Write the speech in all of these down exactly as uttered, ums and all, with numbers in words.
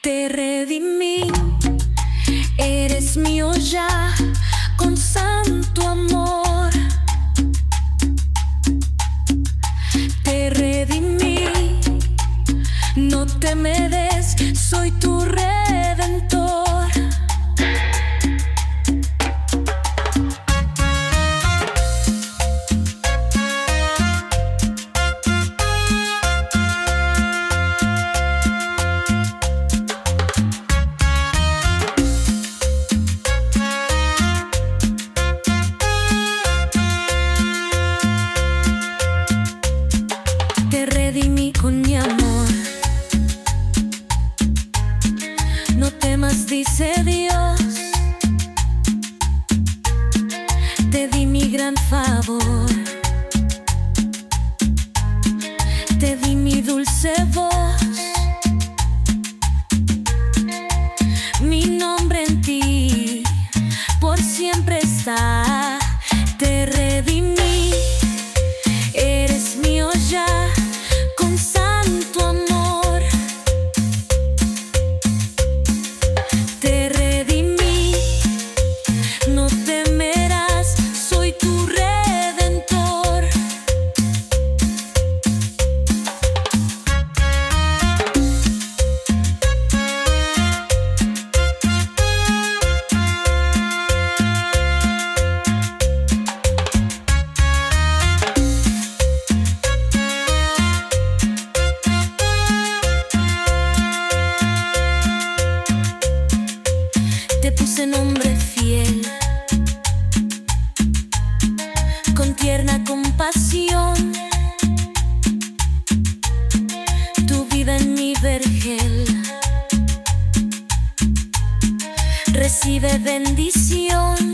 Te redimí, eres mío ya, con santo amor. Te redimí, no temerás, soy tu redentor. Te redimí con mi amor. No temas, dice Dios. Te di mi gran favor. Te di mi dulce voz. Mi nombre en ti por siempre está. Te redimí, eres mío ya, con santo amor. Te redimí, no temerás, soy tu redentor. Te puse nombre fiel, con tierna compasión. Tu vida en mi vergel recibe bendición.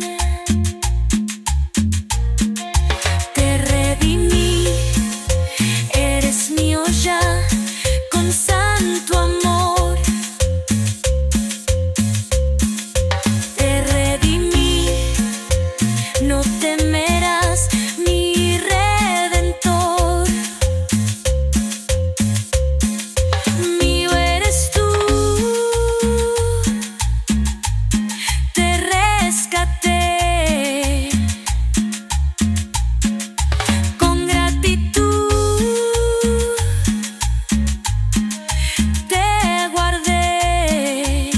Te redimí, eres mío ya, con santo amor. Te redimí, no temerás, mi redentor. Mío eres tú, te rescaté. Con gratitud te guardé.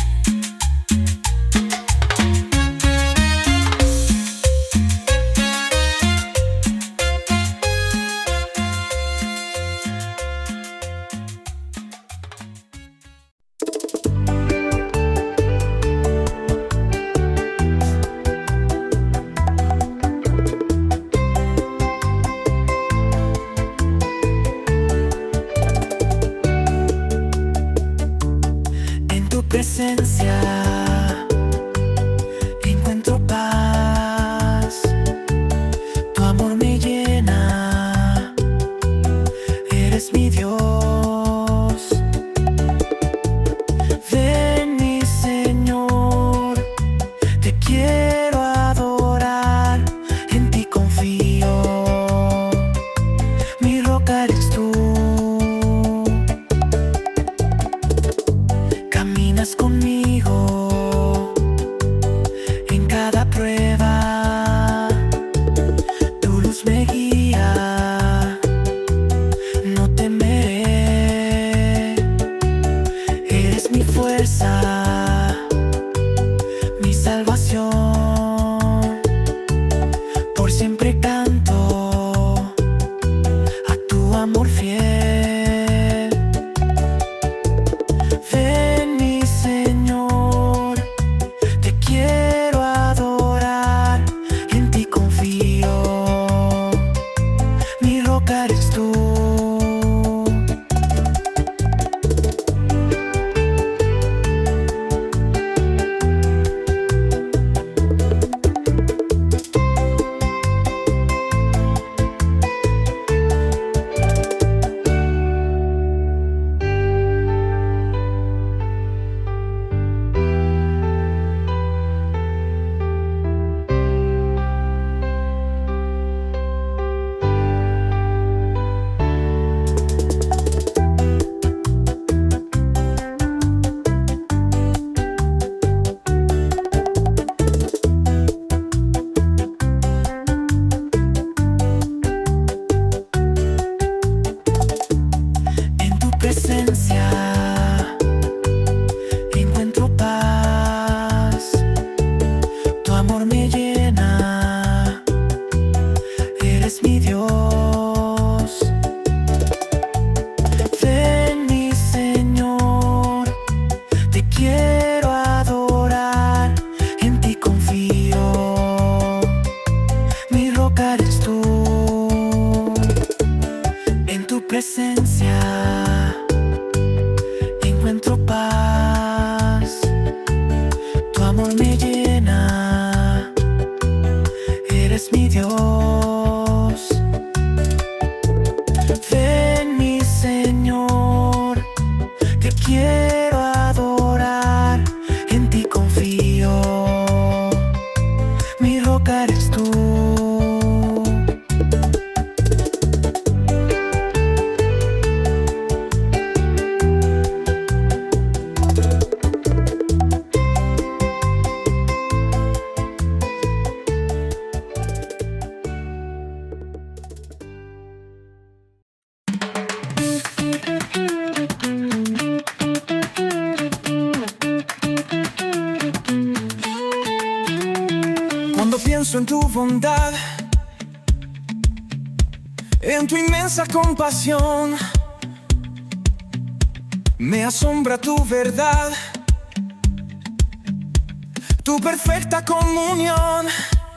En tu presencia encuentro paz, tu amor me llena, eres mi Dios. Ven, mi Señor, te quiero adorar, en ti confío, mi roca eres tú. Caminas conmigo en cada prueba, tu luz me guía, no temeré. Eres mi fuerza, mi salvación, por siempre canto a tu amor fiel. Ven, mi Señor, te quiero adorar, en ti confío, mi roca eres tú. encuentro paz. Tu amor me llena, eres mi Dios. Ven, mi Señor, te quiero adorar, en ti confío, mi roca eres tú. Cuando pienso en tu bondad, en tu inmensa compasión, me asombra tu verdad, tu perfecta comunión.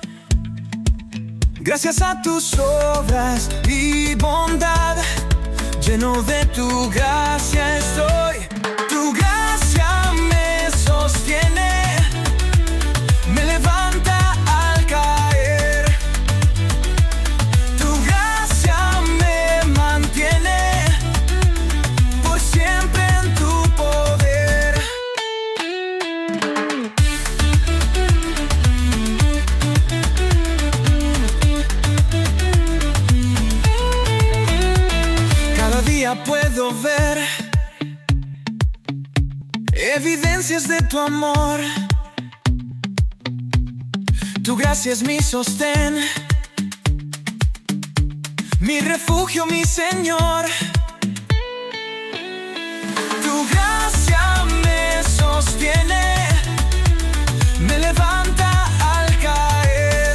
Gracias a tus obras y bondad, lleno de tu gracia estoy. Tu gracia me sostiene, me levanta al caer. Tu gracia me mantiene por siempre en tu poder. Cada día puedo ver evidencias de tu amor. Tu gracia es mi sostén, mi refugio, mi Señor. Tu gracia me sostiene, me levanta al caer.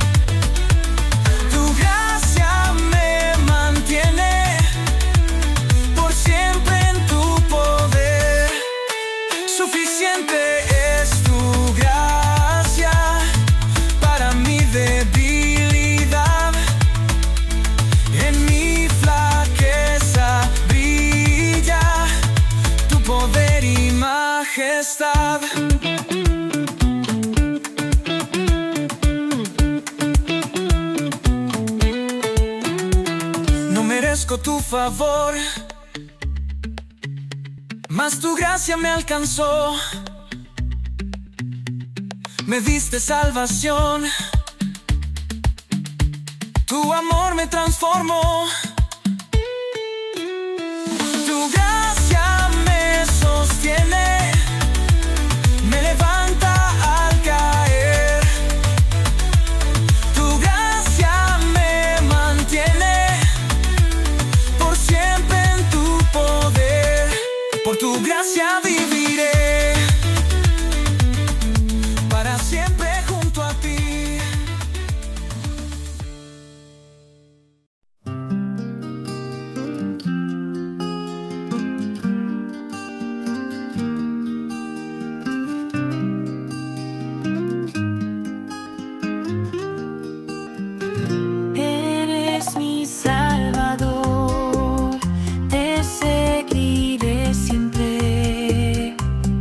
Tu gracia me mantiene por siempre en tu poder. Suficiente es tu gracia para mi debilidad. En mi flaqueza brilla tu poder y majestad. No merezco tu favor, mas tu gracia me alcanzó. Me diste salvación, tu amor me transformó. Tu gracia me sostiene, me levanta al caer. Tu gracia me mantiene por siempre en tu poder. Por tu gracia viviré para siempre junto a ti. Eres mi Salvador, te seguiré siempre.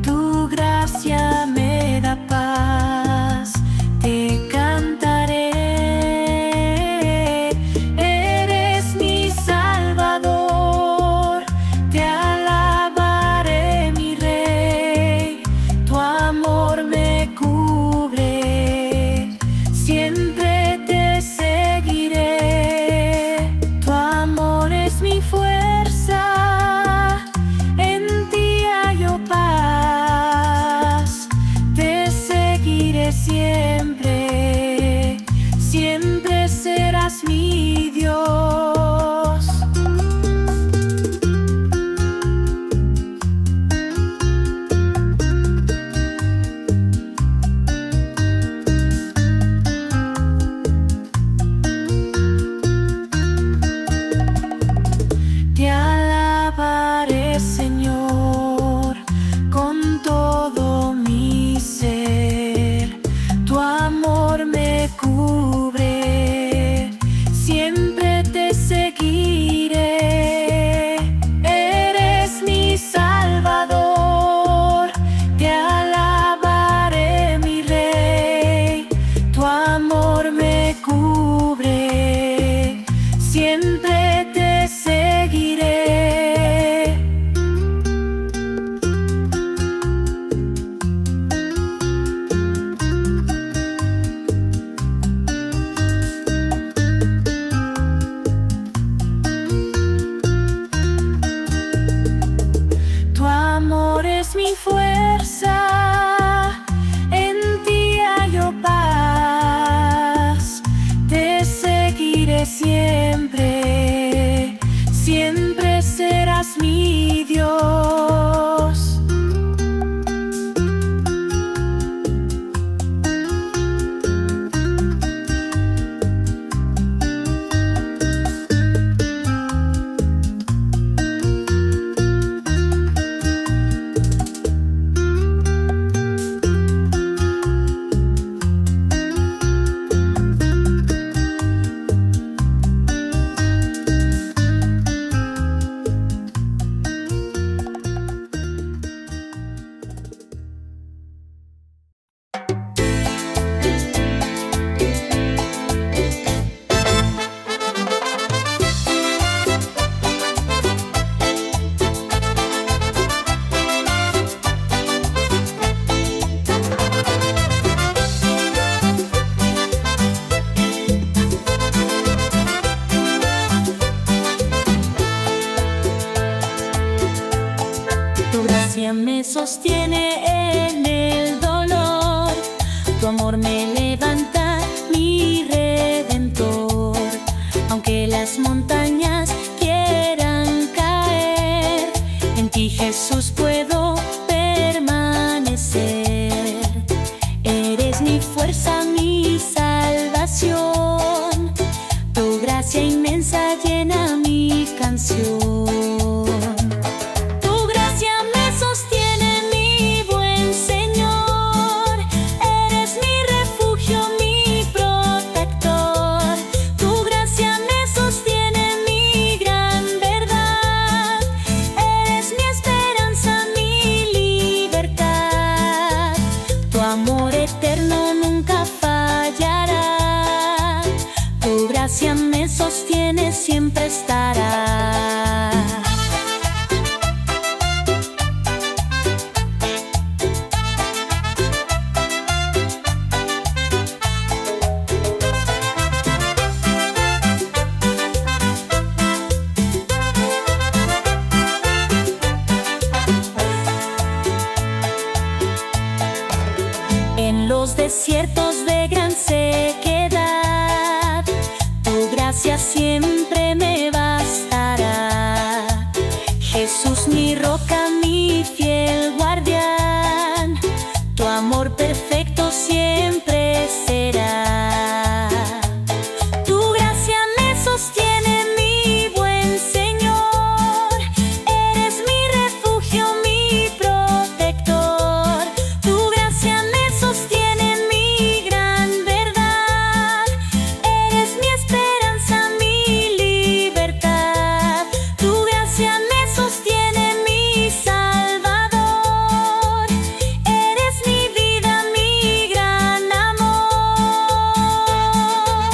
amor es mi fuerza, en ti hallo paz. Te seguiré siempre, siempre serás mi Dios. Me sostiene en el dolor, tu amor me levanta, mi Redentor. Aunque las montañas quieran caer, en ti, Jesús, puedo permanecer. Eres mi fuerza, mi salvación, tu gracia inmensa llena mi canción. Me sostiene, siempre estará. En los desiertos de gran sequedad, tu gracia siempre me bastará. Jesús, mi roca, mi fiel guardián, tu amor perfecto siempre será. Tu gracia me sostiene, mi buen Señor, eres mi refugio, mi protector. Tu gracia me sostiene, mi gran verdad, eres mi esperanza, mi libertad. Tu gracia me sostiene, mi Salvador, eres mi vida, mi gran amor.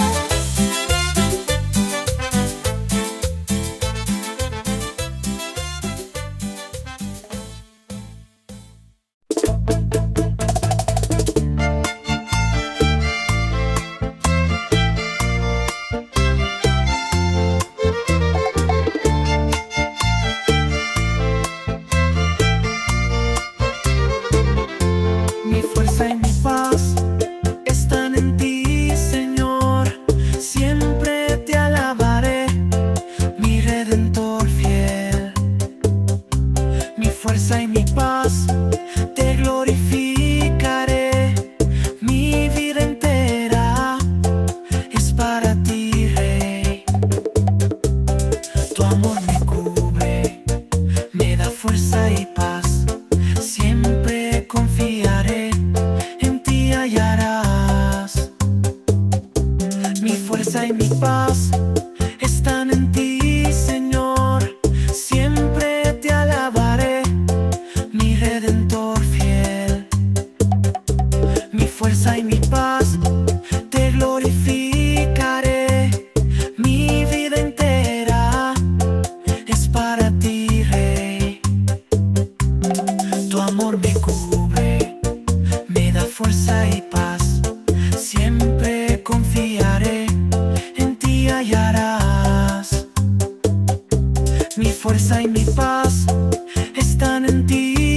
Mi fuerza y mi paz están en ti, Señor. Siempre te alabaré, mi Redentor fiel. Mi fuerza y mi paz te glorificaré. Mi vida entera es para ti, Rey. Tu amor me cubre, me da fuerza y paz. Siempre confiaré, en ti hallarás. Mi fuerza y mi paz están en ti, Señor. Siempre te alabaré, mi Redentor fiel. Mi fuerza y mi paz te glorificaré. Mi vida entera es para ti, Rey. Tu amor me cubre, me da fuerza y paz. Siempre confiaré, en ti hallarás. Mi fuerza y mi paz están en ti,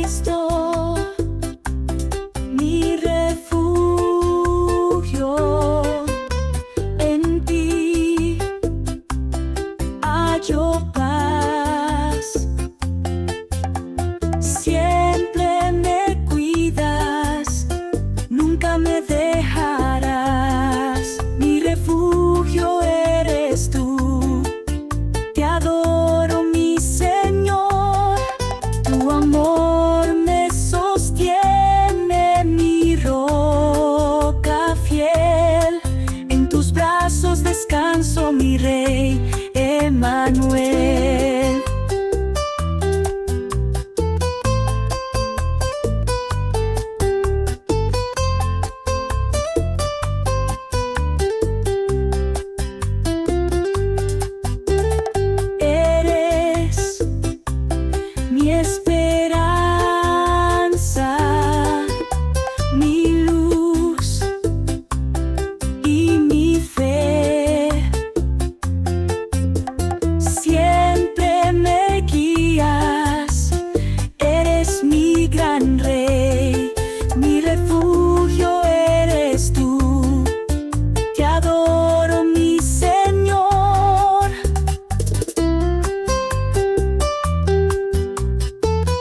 Cristo, mi refugio. En ti hallo paz. Siempre me cuidas, nunca me dejarás. Mi refugio eres tú. Te adoro, mi Señor. Tu amor me sostiene, mi roca fiel. En tus brazos descanso, mi Rey Emmanuel. Eres mi esperanza, mi luz y mi fe. Siempre me guías, eres mi gran Rey, mi refugio eres tú. Te adoro, mi Señor.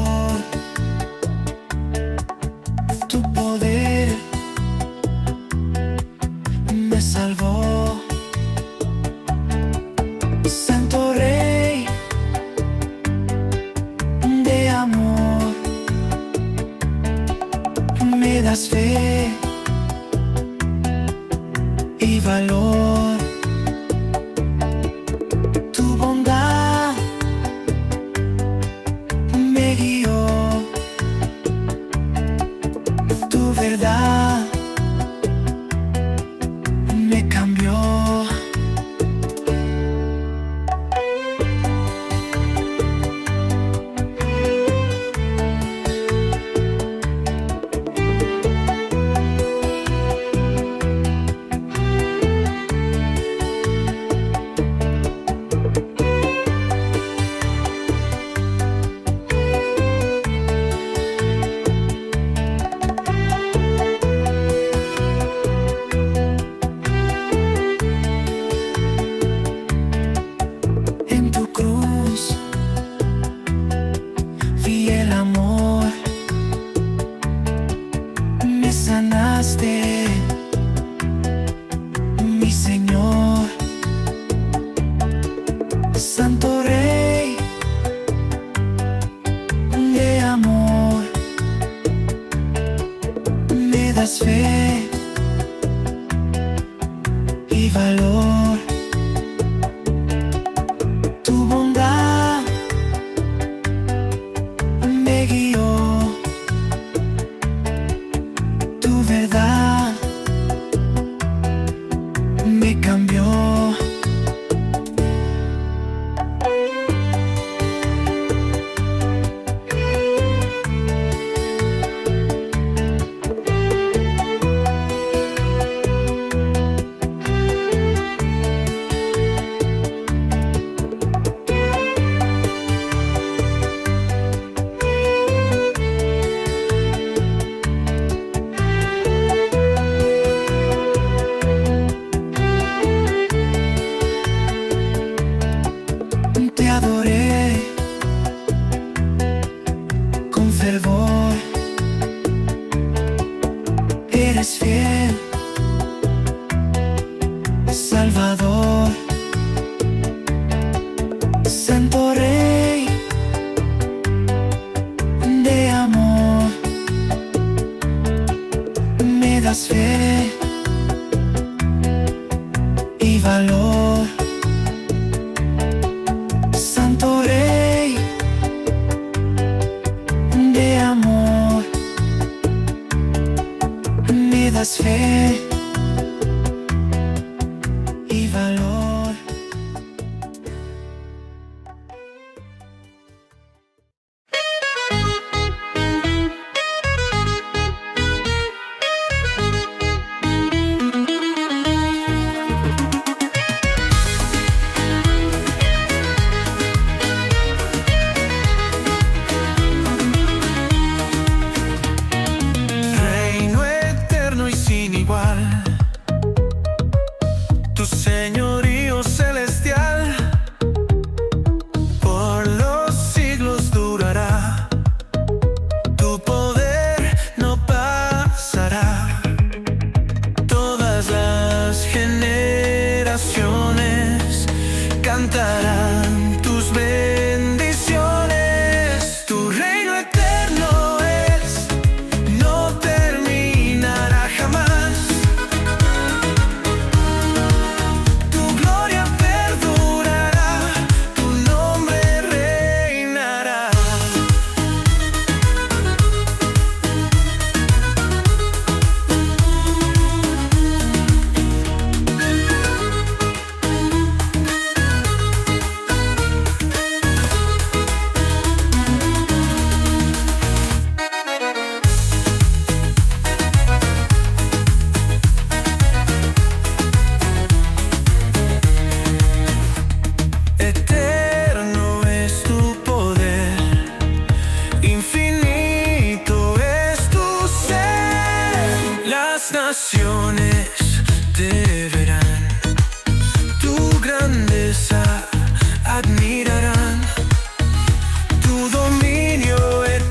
Señor. Tu poder me salvó. Santo Rey de amor, me das fe y valor. Tu bondad me guió, tu verdad me cambió. Sanaste, mi Señor. Santo Rey de amor, me das fe y valor. Tu bondad me guió, tu verdad me cambió. Te adoré con fervor, eres fiel, Salvador. Santo Rey de amor, me das fe y valor. Santo Rey de amor, me das fe y valor. Tu señorío celestial por los siglos durará, tu poder no pasará. Todas las generaciones cantarán tus bendiciones. Tu reino eterno es, no terminará jamás. Naciones te verán, tu grandeza admirarán, tu dominio eterno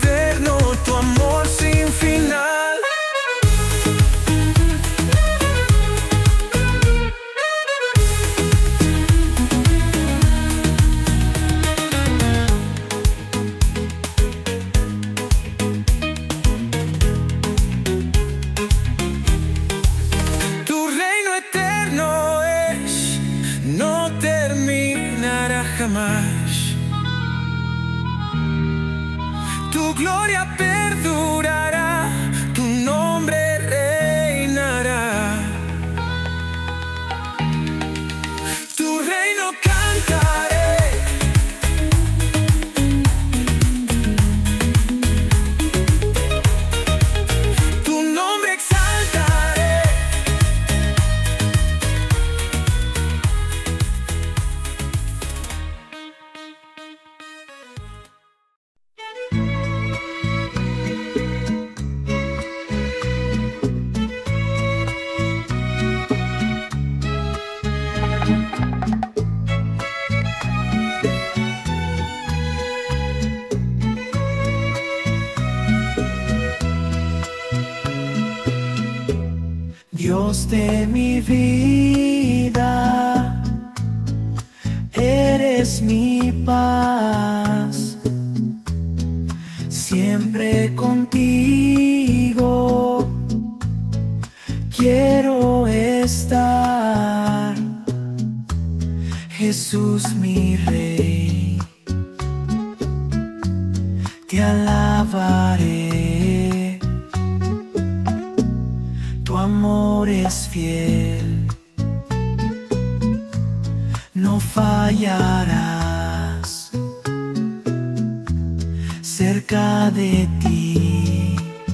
Tu gloria perdurará, tu nombre reinará. Tu reino cantaré, tu nombre exaltaré. Dios de mi vida, eres mi paz, siempre contigo quiero estar. Jesús mi Rey, te alabaré. Tu amor es fiel, no fallarás. Cerca de ti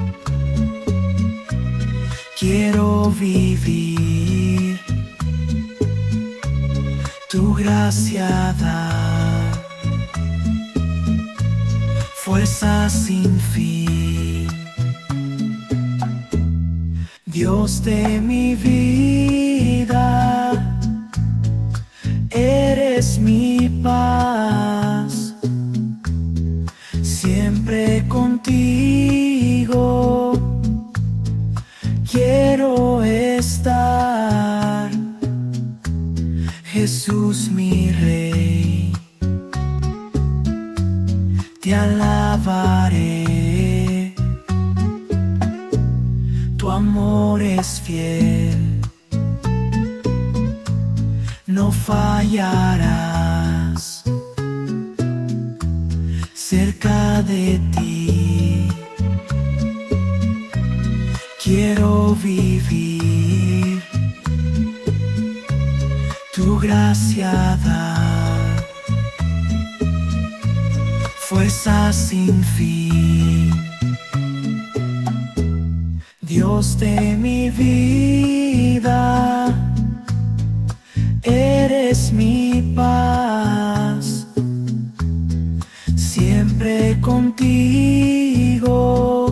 quiero vivir, tu gracia dar, fuerza sin fin. Dios de mi vida, eres mi paz, siempre contigo quiero estar. Jesús mi Rey, te alabaré. Tu amor es fiel, no fallarás. Cerca de ti quiero vivir, tu gracia dar, fuerza sin fin. Dios de mi vida, eres mi paz, siempre contigo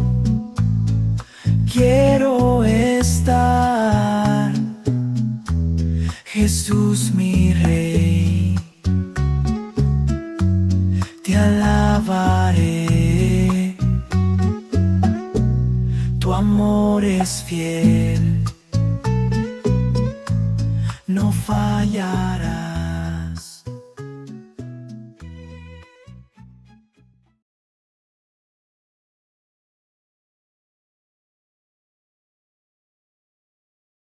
quiero estar. Jesús mi Rey, te alabaré. Tu amor es fiel, no fallará.